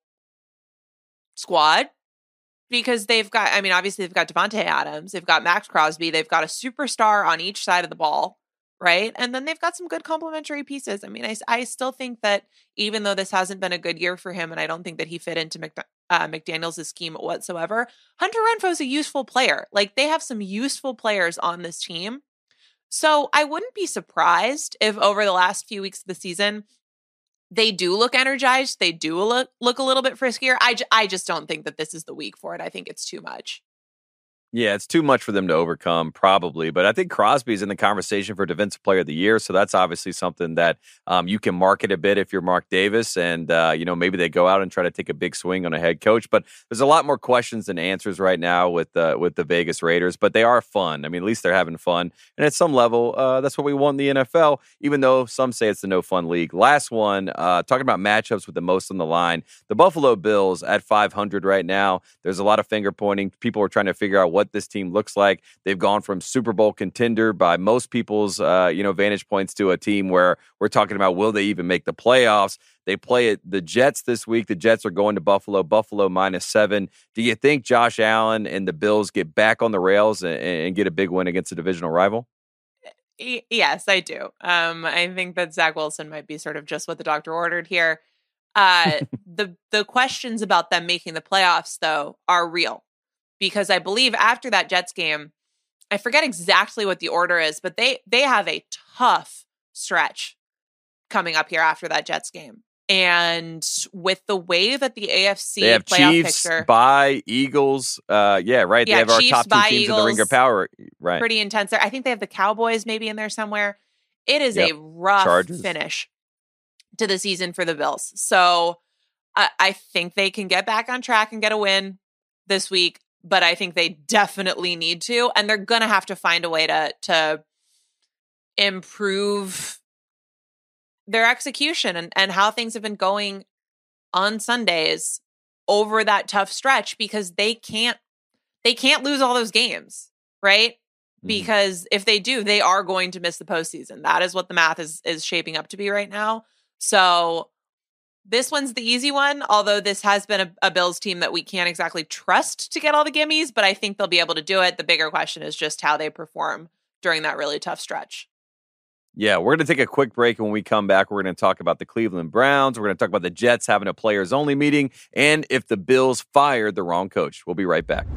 [SPEAKER 3] squad because they've got, I mean, obviously they've got Devontae Adams, they've got Max Crosby, they've got a superstar on each side of the ball, right? And then they've got some good complementary pieces. I mean, I, I still think that even though this hasn't been a good year for him, and I don't think that he fit into Mc, uh, McDaniels' scheme whatsoever, Hunter Renfrow is a useful player. Like they have some useful players on this team. So I wouldn't be surprised if over the last few weeks of the season, they do look energized. They do look, look a little bit friskier. I, j- I just don't think that this is the week for it. I think it's too much.
[SPEAKER 1] Yeah, it's too much for them to overcome, probably. But I think Crosby's in the conversation for Defensive Player of the Year, so that's obviously something that um, you can market a bit if you're Mark Davis, and uh, you know maybe they go out and try to take a big swing on a head coach. But there's a lot more questions than answers right now with uh, with the Vegas Raiders. But they are fun. I mean, at least they're having fun, and at some level, uh, that's what we want in the N F L. Even though some say it's the no fun league. Last one, uh, talking about matchups with the most on the line, the Buffalo Bills at five hundred right now. There's a lot of finger pointing. People are trying to figure out what this team looks like. They've gone from Super Bowl contender by most people's uh, you know vantage points to a team where we're talking about will they even make the playoffs. They play it the Jets this week. The Jets are going to Buffalo. Buffalo minus seven. Do you think Josh Allen and the Bills get back on the rails and, and get a big win against a divisional rival?
[SPEAKER 3] Yes, I do. Um, I think that Zach Wilson might be sort of just what the doctor ordered here. Uh, the the questions about them making the playoffs, though, are real. Because I believe after that Jets game, I forget exactly what the order is, but they they have a tough stretch coming up here after that Jets game. And with the way that the A F C
[SPEAKER 1] they have
[SPEAKER 3] playoff
[SPEAKER 1] Chiefs,
[SPEAKER 3] picture,
[SPEAKER 1] bye, Eagles, uh, yeah, right.
[SPEAKER 3] Yeah,
[SPEAKER 1] they have
[SPEAKER 3] Chiefs,
[SPEAKER 1] our top two
[SPEAKER 3] bye,
[SPEAKER 1] teams
[SPEAKER 3] Eagles,
[SPEAKER 1] in the Ring of Power, right?
[SPEAKER 3] Pretty intense there. I think they have the Cowboys maybe in there somewhere. It is
[SPEAKER 1] Yep.
[SPEAKER 3] a rough
[SPEAKER 1] Chargers.
[SPEAKER 3] finish to the season for the Bills. So I, I think they can get back on track and get a win this week. But I think they definitely need to, and they're going to have to find a way to to improve their execution and, and how things have been going on Sundays over that tough stretch, because they can't they can't lose all those games, right? Mm-hmm. Because if they do, they are going to miss the postseason. That is what the math is is shaping up to be right now. So this one's the easy one, although this has been a, a Bills team that we can't exactly trust to get all the gimmies, but I think they'll be able to do it. The bigger question is just how they perform during that really tough stretch.
[SPEAKER 1] Yeah, we're going to take a quick break. When we come back, we're going to talk about the Cleveland Browns. We're going to talk about the Jets having a players-only meeting, and if the Bills fired the wrong coach. We'll be right back.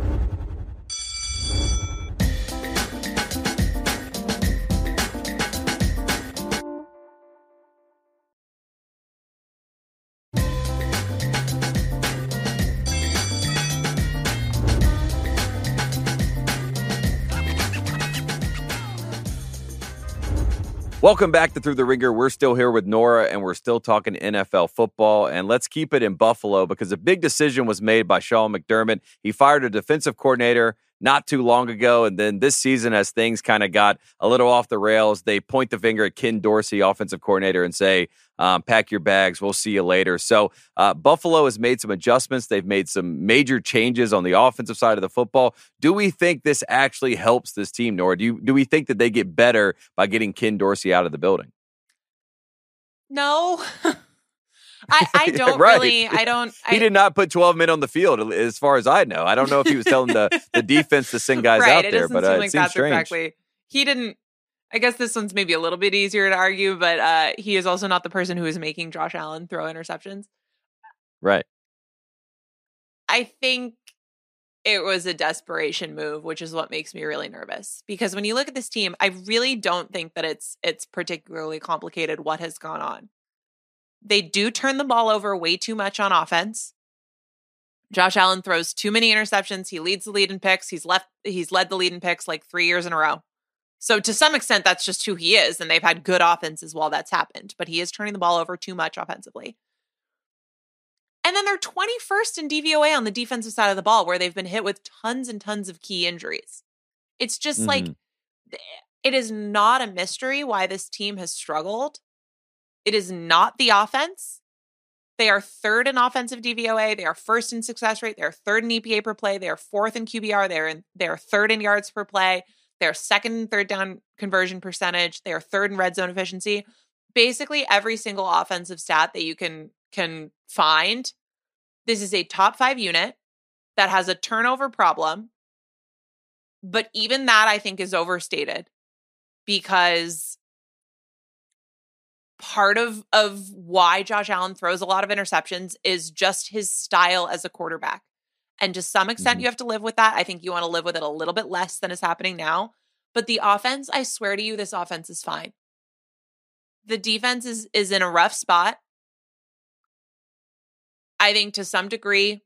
[SPEAKER 1] Welcome back to Through the Ringer. We're still here with Nora, and we're still talking N F L football. And let's keep it in Buffalo, because a big decision was made by Sean McDermott. He fired a defensive coordinator not too long ago, and then this season, as things kind of got a little off the rails, they point the finger at Ken Dorsey, offensive coordinator, and say, um, pack your bags, we'll see you later. So uh, Buffalo has made some adjustments. They've made some major changes on the offensive side of the football. Do we think this actually helps this team, Nora? Do, you, do we think that they get better by getting Ken Dorsey out of the building?
[SPEAKER 3] No. I, I don't
[SPEAKER 1] right.
[SPEAKER 3] really, I don't. I,
[SPEAKER 1] he did not put twelve men on the field, as far as I know. I don't know if he was telling the, the defense to send guys
[SPEAKER 3] right,
[SPEAKER 1] out
[SPEAKER 3] it
[SPEAKER 1] there, but uh,
[SPEAKER 3] seem
[SPEAKER 1] it
[SPEAKER 3] like
[SPEAKER 1] seems
[SPEAKER 3] that's
[SPEAKER 1] strange.
[SPEAKER 3] Exactly. He didn't, I guess this one's maybe a little bit easier to argue, but uh, he is also not the person who is making Josh Allen throw interceptions.
[SPEAKER 1] Right.
[SPEAKER 3] I think it was a desperation move, which is what makes me really nervous. Because when you look at this team, I really don't think that it's it's particularly complicated what has gone on. They do turn the ball over way too much on offense. Josh Allen throws too many interceptions. He leads the lead in picks. He's left. He's led the lead in picks like three years in a row. So to some extent, that's just who he is. And they've had good offenses while that's happened. But he is turning the ball over too much offensively. And then they're twenty-first in D V O A on the defensive side of the ball, where they've been hit with tons and tons of key injuries. It's just mm-hmm. like, it is not a mystery why this team has struggled. It is not the offense. They are third in offensive D V O A. They are first in success rate. They are third in E P A per play. They are fourth in Q B R. They are in, they are third in yards per play. They are second and third down conversion percentage. They are third in red zone efficiency. Basically, every single offensive stat that you can can find, this is a top five unit that has a turnover problem. But even that, I think, is overstated, because part of, of why Josh Allen throws a lot of interceptions is just his style as a quarterback. And to some extent, mm-hmm. you have to live with that. I think you want to live with it a little bit less than is happening now. But the offense, I swear to you, this offense is fine. The defense is is in a rough spot. I think to some degree,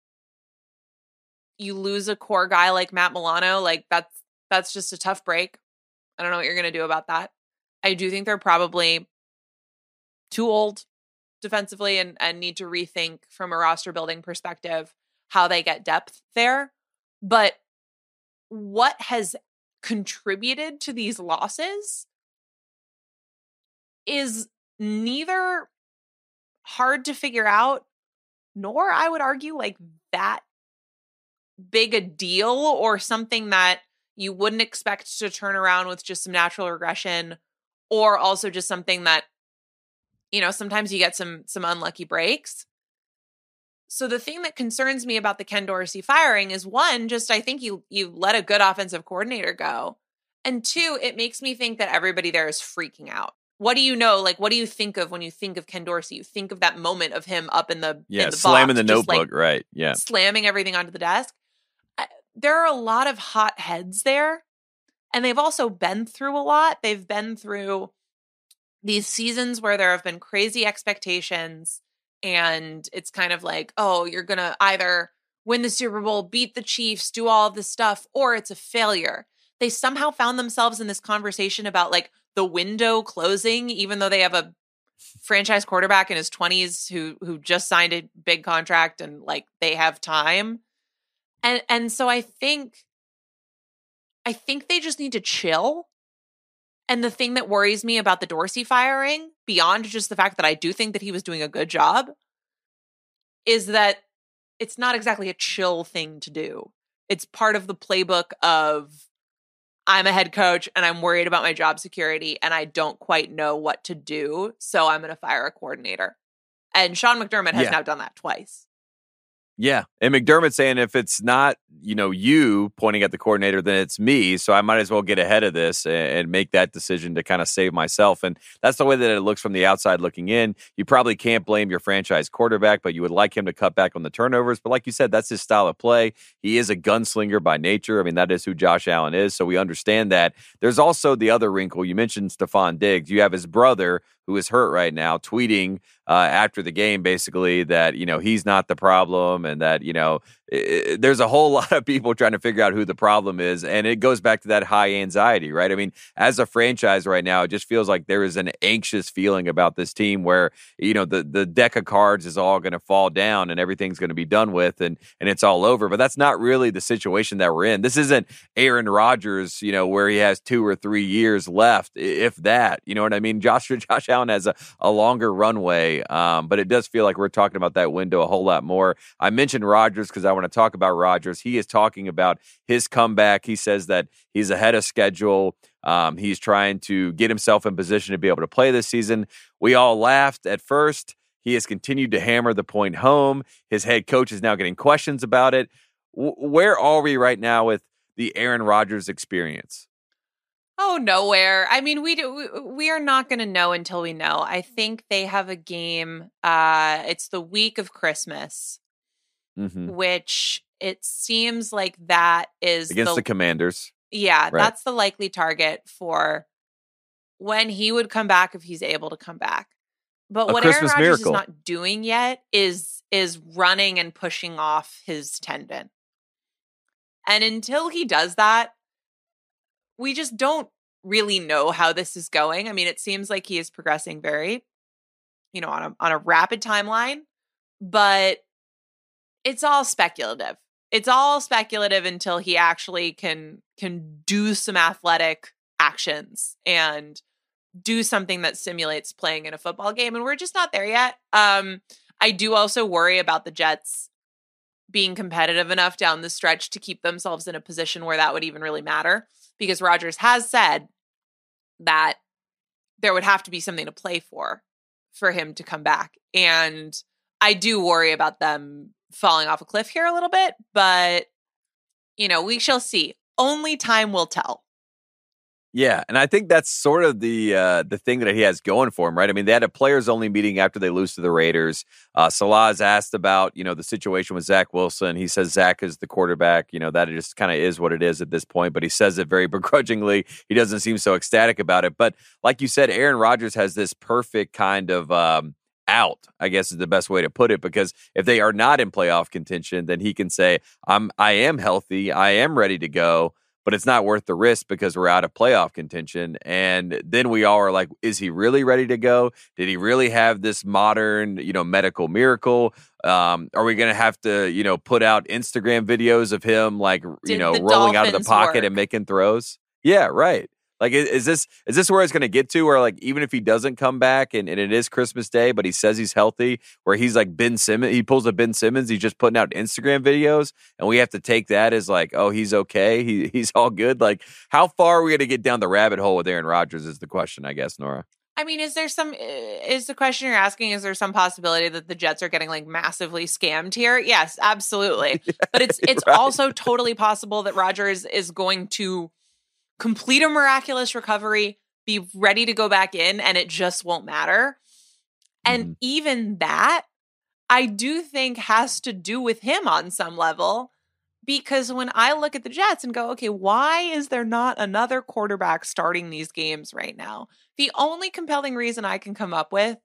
[SPEAKER 3] you lose a core guy like Matt Milano, like that's that's just a tough break. I don't know what you're going to do about that. I do think they're probably too old defensively and, and need to rethink from a roster building perspective how they get depth there. But what has contributed to these losses is neither hard to figure out, nor I would argue like that big a deal or something that you wouldn't expect to turn around with just some natural regression, or also just something that, you know, sometimes you get some some unlucky breaks. So the thing that concerns me about the Ken Dorsey firing is, one, just I think you you let a good offensive coordinator go. And two, it makes me think that everybody there is freaking out. What do you know? Like, what do you think of when you think of Ken Dorsey? You think of that moment of him up in the
[SPEAKER 1] yeah,
[SPEAKER 3] in the
[SPEAKER 1] slamming
[SPEAKER 3] box,
[SPEAKER 1] the
[SPEAKER 3] just,
[SPEAKER 1] notebook,
[SPEAKER 3] like,
[SPEAKER 1] right? Yeah,
[SPEAKER 3] slamming everything onto the desk. I, there are a lot of hot heads there, and they've also been through a lot. They've been through these seasons where there have been crazy expectations, and it's kind of like, oh, you're gonna either win the Super Bowl, beat the Chiefs, do all of this stuff, or it's a failure. They somehow found themselves in this conversation about like the window closing, even though they have a franchise quarterback in his twenties who who just signed a big contract and like they have time. And and so I think I think they just need to chill. And the thing that worries me about the Dorsey firing, beyond just the fact that I do think that he was doing a good job, is that it's not exactly a chill thing to do. It's part of the playbook of, I'm a head coach and I'm worried about my job security and I don't quite know what to do, so I'm going to fire a coordinator. And Sean McDermott has
[SPEAKER 1] yeah.
[SPEAKER 3] now done that twice.
[SPEAKER 1] Yeah. And McDermott saying, if it's not, you know, you pointing at the coordinator, then it's me. So I might as well get ahead of this and, and make that decision to kind of save myself. And that's the way that it looks from the outside looking in. You probably can't blame your franchise quarterback, but you would like him to cut back on the turnovers. But like you said, that's his style of play. He is a gunslinger by nature. I mean, that is who Josh Allen is. So we understand that. There's also the other wrinkle. You mentioned Stephon Diggs. You have his brother, who is hurt right now, tweeting uh, after the game, basically that, you know, he's not the problem and that, you know, it, there's a whole lot of people trying to figure out who the problem is. And it goes back to that high anxiety, right? I mean, as a franchise right now, it just feels like there is an anxious feeling about this team where, you know, the, the deck of cards is all going to fall down and everything's going to be done with and, and it's all over. But that's not really the situation that we're in. This isn't Aaron Rodgers, you know, where he has two or three years left, if that, you know what I mean? Josh, Josh Allen has a, a longer runway, um, but it does feel like we're talking about that window a whole lot more. I mentioned Rodgers because I want to talk about Rodgers. He is talking about his comeback. He says that he's ahead of schedule. Um, he's trying to get himself in position to be able to play this season. We all laughed at first. He has continued to hammer the point home. His head coach is now getting questions about it. W- where are we right now with the Aaron Rodgers experience?
[SPEAKER 3] Oh, nowhere. I mean, we do, we are not going to know until we know. I think they have a game. Uh, it's the week of Christmas, mm-hmm. which it seems like that is
[SPEAKER 1] against the,
[SPEAKER 3] the
[SPEAKER 1] Commanders.
[SPEAKER 3] Yeah,
[SPEAKER 1] right.
[SPEAKER 3] That's the likely target for when he would come back if he's able to come back. But
[SPEAKER 1] a
[SPEAKER 3] what
[SPEAKER 1] Christmas
[SPEAKER 3] Aaron Rodgers
[SPEAKER 1] miracle.
[SPEAKER 3] is not doing yet is is running and pushing off his tendon. And until he does that, we just don't really know how this is going. I mean, it seems like he is progressing very, you know, on a on a rapid timeline, but it's all speculative. It's all speculative until he actually can can do some athletic actions and do something that simulates playing in a football game, and we're just not there yet. Um, I do also worry about the Jets being competitive enough down the stretch to keep themselves in a position where that would even really matter, because Rodgers has said that there would have to be something to play for for him to come back. And I do worry about them falling off a cliff here a little bit, but, you know, we shall see. Only time will tell.
[SPEAKER 1] Yeah, and I think that's sort of the uh, the thing that he has going for him, right? I mean, they had a players-only meeting after they lose to the Raiders. Uh, Salah's asked about, you know, the situation with Zach Wilson. He says Zach is the quarterback. You know, that it just kind of is what it is at this point, but he says it very begrudgingly. He doesn't seem so ecstatic about it. But like you said, Aaron Rodgers has this perfect kind of um, out, I guess is the best way to put it, because if they are not in playoff contention, then he can say, I'm, I am healthy, I am ready to go, but it's not worth the risk because we're out of playoff contention. And then we all are like, is he really ready to go? Did he really have this modern, you know, medical miracle? Um, are we going to have to, you know, put out Instagram videos of him, like, you
[SPEAKER 3] Did
[SPEAKER 1] know,
[SPEAKER 3] the
[SPEAKER 1] rolling out of the
[SPEAKER 3] Dolphins
[SPEAKER 1] pocket
[SPEAKER 3] work?
[SPEAKER 1] and making throws? Yeah, right. Like, is, is this is this where it's going to get to, where, like, even if he doesn't come back and, and it is Christmas Day, but he says he's healthy, where he's like Ben Simmons, he pulls a Ben Simmons, he's just putting out Instagram videos, and we have to take that as like, oh, he's okay, he he's all good. Like, how far are we going to get down the rabbit hole with Aaron Rodgers is the question, I guess, Nora.
[SPEAKER 3] I mean, is there some, is the question you're asking, is there some possibility that the Jets are getting like massively scammed here? Yes, absolutely. Yeah, but it's it's right. also totally possible that Rodgers is going to complete a miraculous recovery, be ready to go back in, and it just won't matter. And mm. even that, I do think has to do with him on some level, because when I look at the Jets and go, okay, why is there not another quarterback starting these games right now? The only compelling reason I can come up with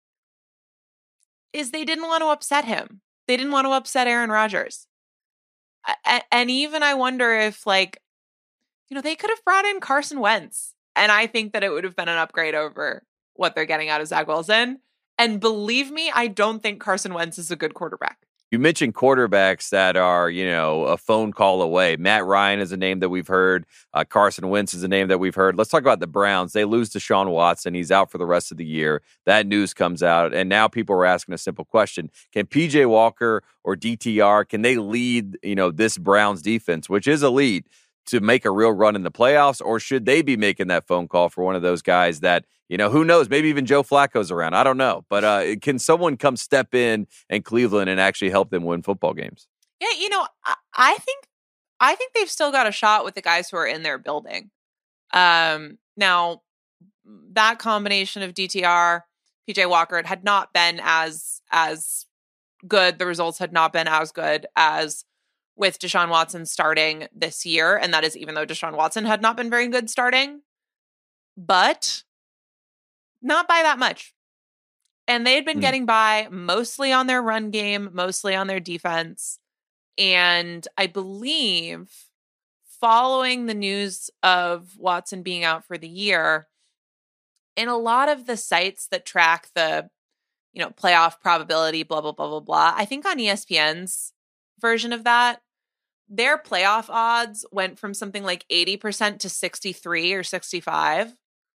[SPEAKER 3] is they didn't want to upset him. They didn't want to upset Aaron Rodgers. And even I wonder if, like, you know, they could have brought in Carson Wentz, and I think that it would have been an upgrade over what they're getting out of Zach Wilson. And believe me, I don't think Carson Wentz is a good quarterback.
[SPEAKER 1] You mentioned quarterbacks that are, you know, a phone call away. Matt Ryan is a name that we've heard. Uh, Carson Wentz is a name that we've heard. Let's talk about the Browns. They lose Deshaun Watson. He's out for the rest of the year. That news comes out, and now people are asking a simple question. Can P J Walker or D T R, can they lead, you know, this Browns defense, which is elite, to make a real run in the playoffs, or should they be making that phone call for one of those guys that, you know, who knows, maybe even Joe Flacco's around. I don't know. But uh, can someone come step in in Cleveland and actually help them win football games?
[SPEAKER 3] Yeah, you know, I, I think I think they've still got a shot with the guys who are in their building. Um, now, that combination of D T R, P J Walker, it had not been as as good. The results had not been as good as with Deshaun Watson starting this year. And that is even though Deshaun Watson had not been very good starting, but not by that much. And they had been mm. getting by mostly on their run game, mostly on their defense. And I believe following the news of Watson being out for the year, in a lot of the sites that track the, you know, playoff probability, blah, blah, blah, blah, blah, I think on E S P N's version of that, their playoff odds went from something like eighty percent to sixty-three or sixty-five.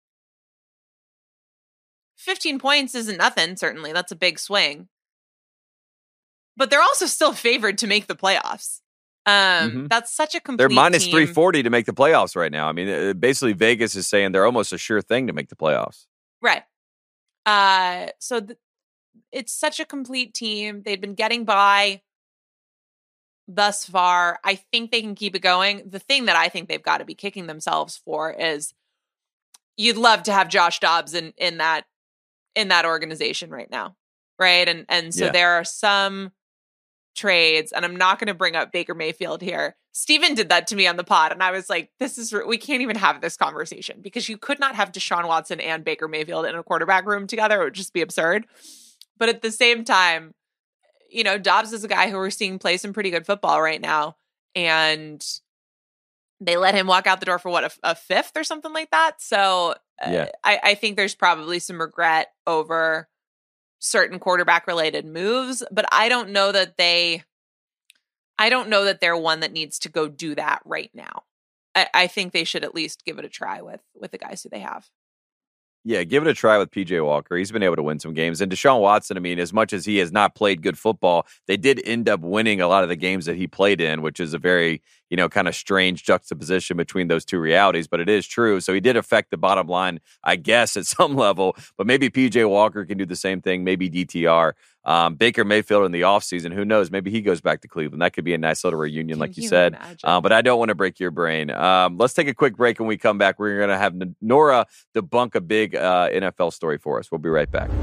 [SPEAKER 3] fifteen points isn't nothing, certainly. That's a big swing. But they're also still favored to make the playoffs. Um, mm-hmm. That's such a complete
[SPEAKER 1] They're minus
[SPEAKER 3] team.
[SPEAKER 1] three forty to make the playoffs right now. I mean, basically Vegas is saying they're almost a sure thing to make the playoffs.
[SPEAKER 3] Right. Uh, so th- it's such a complete team. They've been getting by thus far. I think they can keep it going. The thing that I think they've got to be kicking themselves for is you'd love to have Josh Dobbs in, in that in that organization right now, right? And and so yeah. there are some trades, and I'm not going to bring up Baker Mayfield here. Steven did that to me on the pod, and I was like, this is, we can't even have this conversation, because you could not have Deshaun Watson and Baker Mayfield in a quarterback room together. It would just be absurd. But at the same time, you know, Dobbs is a guy who we're seeing play some pretty good football right now, and they let him walk out the door for what, a, a fifth or something like that. So
[SPEAKER 1] yeah.
[SPEAKER 3] uh, I, I think there's probably some regret over certain quarterback related moves, but I don't know that they, I don't know that they're one that needs to go do that right now. I, I think they should at least give it a try with, with the guys who they have.
[SPEAKER 1] Yeah, give it a try with P J Walker. He's been able to win some games. And Deshaun Watson, I mean, as much as he has not played good football, they did end up winning a lot of the games that he played in, which is a very, you know, kind of strange juxtaposition between those two realities. But it is true. So he did affect the bottom line, I guess, at some level. But maybe P J Walker can do the same thing. Maybe D T R. Um, Baker Mayfield in the offseason, who knows? Maybe he goes back to Cleveland. That could be a nice little reunion, like you, you said. Uh, but I don't want to break your brain. Um, let's take a quick break. When we come back, we're going to have Nora debunk a big uh, N F L story for us. We'll be right back.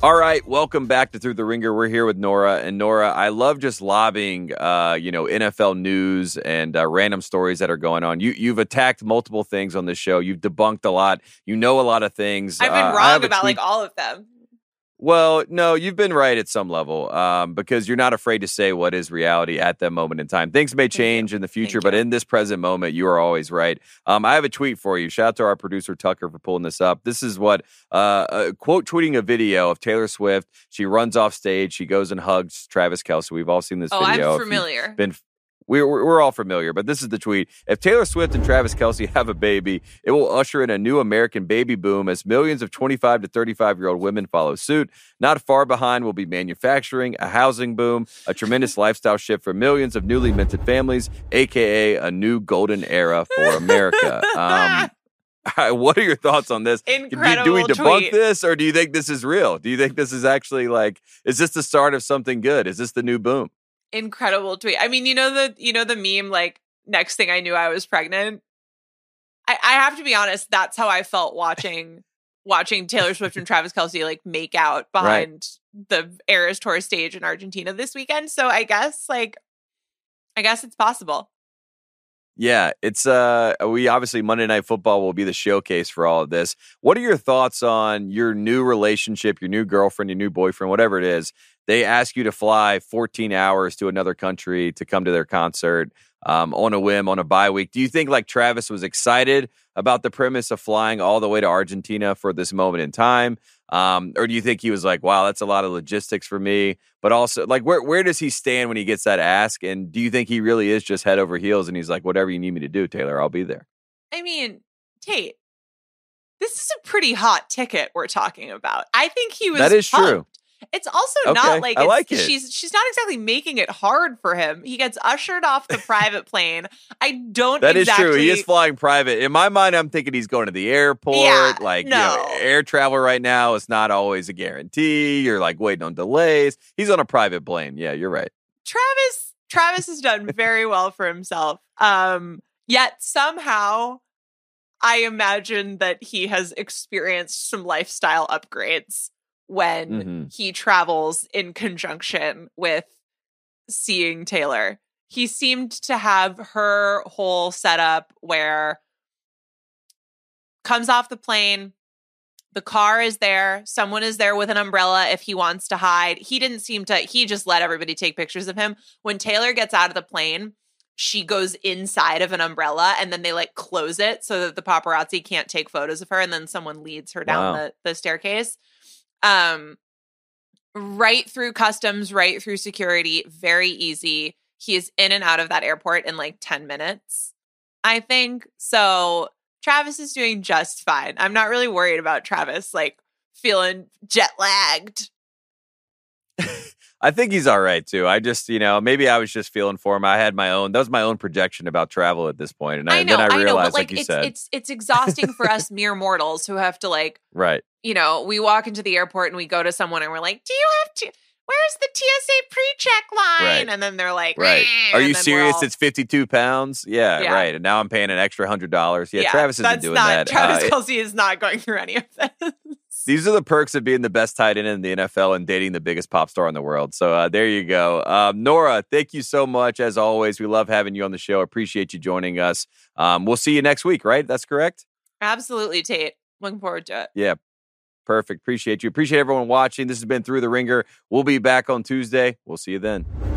[SPEAKER 1] All right, welcome back to Through the Ringer. We're here with Nora. And Nora, I love just lobbying, uh, you know, N F L news and uh, random stories that are going on. You, you've attacked multiple things on this show. You've debunked a lot. You know a lot of things.
[SPEAKER 3] I've been
[SPEAKER 1] uh,
[SPEAKER 3] wrong about
[SPEAKER 1] tweet-
[SPEAKER 3] like all of them.
[SPEAKER 1] Well, no, you've been right at some level um, because you're not afraid to say what is reality at that moment in time. Things may change in the future,
[SPEAKER 3] Thank
[SPEAKER 1] but
[SPEAKER 3] you.
[SPEAKER 1] in this present moment, you are always right. Um, I have a tweet for you. Shout out to our producer, Tucker, for pulling this up. This is what, uh, uh, quote tweeting a video of Taylor Swift. She runs off stage. She goes and hugs Travis Kelce. We've all seen this
[SPEAKER 3] Oh,
[SPEAKER 1] video.
[SPEAKER 3] I'm
[SPEAKER 1] If you've
[SPEAKER 3] familiar.
[SPEAKER 1] Been We're, we're all familiar, but this is the tweet. If Taylor Swift and Travis Kelce have a baby, it will usher in a new American baby boom as millions of twenty-five to thirty-five-year-old women follow suit. Not far behind will be manufacturing, a housing boom, a tremendous lifestyle shift for millions of newly minted families, a k a a new golden era for America. Um, what are your thoughts on this?
[SPEAKER 3] Incredible
[SPEAKER 1] do, do we debunk
[SPEAKER 3] tweet.
[SPEAKER 1] this, or do you think this is real? Do you think this is actually like, is this the start of something good? Is this the new boom?
[SPEAKER 3] Incredible tweet. I mean, you know the you know the meme, like, next thing I knew I was pregnant. I, I have to be honest, that's how I felt watching watching Taylor Swift and Travis Kelce like make out behind the Eras Tour stage in Argentina this weekend. So I guess like I guess it's possible.
[SPEAKER 1] Yeah, it's uh we obviously Monday Night Football will be the showcase for all of this. What are your thoughts on your new relationship, your new girlfriend, your new boyfriend, whatever it is? They ask you to fly fourteen hours to another country to come to their concert um, on a whim, on a bye week. Do you think like Travis was excited about the premise of flying all the way to Argentina for this moment in time? Um, or do you think he was like, wow, that's a lot of logistics for me? But also, like, where where does he stand when he gets that ask? And do you think he really is just head over heels and he's like, whatever you need me to do, Taylor, I'll be there?
[SPEAKER 3] I mean, Tate, this is a pretty hot ticket we're talking about. I think he was
[SPEAKER 1] That is
[SPEAKER 3] pumped.
[SPEAKER 1] true.
[SPEAKER 3] It's also
[SPEAKER 1] Okay,
[SPEAKER 3] not like,
[SPEAKER 1] I
[SPEAKER 3] it's,
[SPEAKER 1] like it.
[SPEAKER 3] she's she's not exactly making it hard for him. He gets ushered off the private plane. I don't
[SPEAKER 1] That is
[SPEAKER 3] exactly...
[SPEAKER 1] true. He is flying private. In my mind, I'm thinking he's going to the airport.
[SPEAKER 3] Yeah,
[SPEAKER 1] like,
[SPEAKER 3] no.
[SPEAKER 1] you know, air travel right now is not always a guarantee. You're like waiting on delays. He's on a private plane. Yeah, you're right.
[SPEAKER 3] Travis Travis has done very well for himself. Um, yet somehow I imagine that he has experienced some lifestyle upgrades when
[SPEAKER 1] Mm-hmm.
[SPEAKER 3] he travels in conjunction with seeing Taylor. He seemed to have her whole setup where comes off the plane, the car is there, someone is there with an umbrella if he wants to hide. He didn't seem to, he just let everybody take pictures of him. When Taylor gets out of the plane, she goes inside of an umbrella and then they like close it so that the paparazzi can't take photos of her, and then someone leads her down
[SPEAKER 1] Wow.
[SPEAKER 3] the, the staircase. Um, right through customs, right through security, very easy. He is in and out of that airport in like ten minutes, I think. So Travis is doing just fine. I'm not really worried about Travis like feeling jet lagged.
[SPEAKER 1] I think he's all right, too. I just, you know, maybe I was just feeling for him. I had my own, that was my own projection about travel at this point. And I,
[SPEAKER 3] I know,
[SPEAKER 1] then I
[SPEAKER 3] I, know,
[SPEAKER 1] realized,
[SPEAKER 3] but
[SPEAKER 1] like,
[SPEAKER 3] like,
[SPEAKER 1] you
[SPEAKER 3] it's,
[SPEAKER 1] said.
[SPEAKER 3] it's, it's exhausting for us mere mortals who have to like,
[SPEAKER 1] Right.
[SPEAKER 3] you know, we walk into the airport and we go to someone and we're like, do you have to, where's the T S A pre-check line?
[SPEAKER 1] Right.
[SPEAKER 3] And then they're like,
[SPEAKER 1] Right.
[SPEAKER 3] "Eh,"
[SPEAKER 1] Are
[SPEAKER 3] and
[SPEAKER 1] you
[SPEAKER 3] then we're
[SPEAKER 1] serious?
[SPEAKER 3] all-
[SPEAKER 1] It's fifty-two pounds? Yeah,
[SPEAKER 3] Yeah.
[SPEAKER 1] right. And now I'm paying an extra one hundred dollars. Yeah,
[SPEAKER 3] Yeah,
[SPEAKER 1] Travis isn't
[SPEAKER 3] that's
[SPEAKER 1] doing
[SPEAKER 3] not,
[SPEAKER 1] that.
[SPEAKER 3] Travis
[SPEAKER 1] Uh,
[SPEAKER 3] Kelce is not going through any of this.
[SPEAKER 1] These are the perks of being the best tight end in the N F L and dating the biggest pop star in the world. So uh, there you go. Um, Nora, thank you so much. As always, we love having you on the show. Appreciate you joining us. Um, we'll see you next week, right? That's correct?
[SPEAKER 3] Absolutely, Tate. Looking forward to it.
[SPEAKER 1] Yeah. Perfect. Appreciate you. Appreciate everyone watching. This has been Through the Ringer. We'll be back on Tuesday. We'll see you then.